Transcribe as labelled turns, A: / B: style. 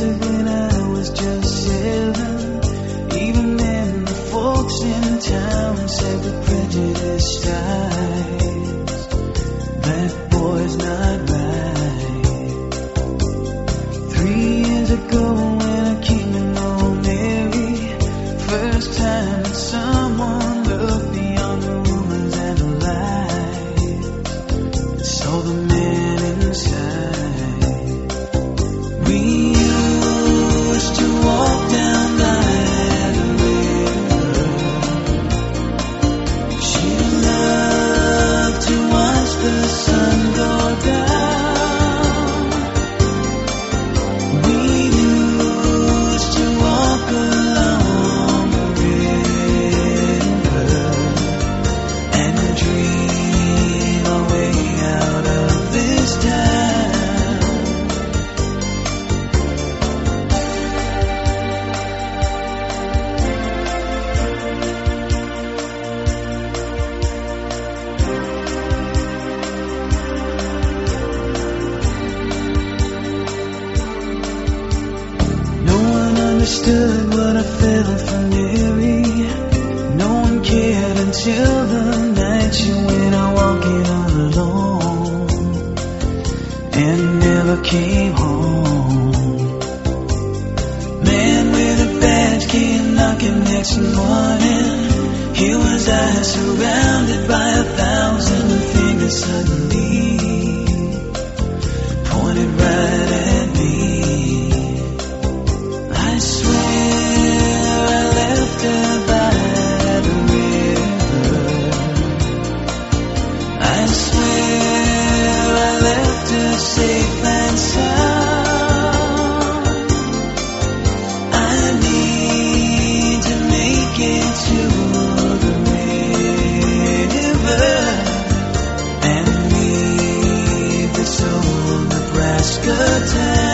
A: desert when I was just 7. Even then the folks in town said with prejudiced eyes, that boy's not right. 3 years ago when I came to know Mary, first time that someone looked beyond the rumors and the lies, and saw the man inside. We used to walk down by the river. She loved to watch the sun go down. We used to walk along the river and dream our way out of this town. No one understood what I felt for Mary. No one cared until the night she went out walking all alone and never came home. Man with a badge came knocking next morning. Here was I surrounded by 1,000 fingers suddenly pointed right at me. I swear I left her by the river. I swear I left her safe and sound. I need to make it to the river and leave this old Nebraska town.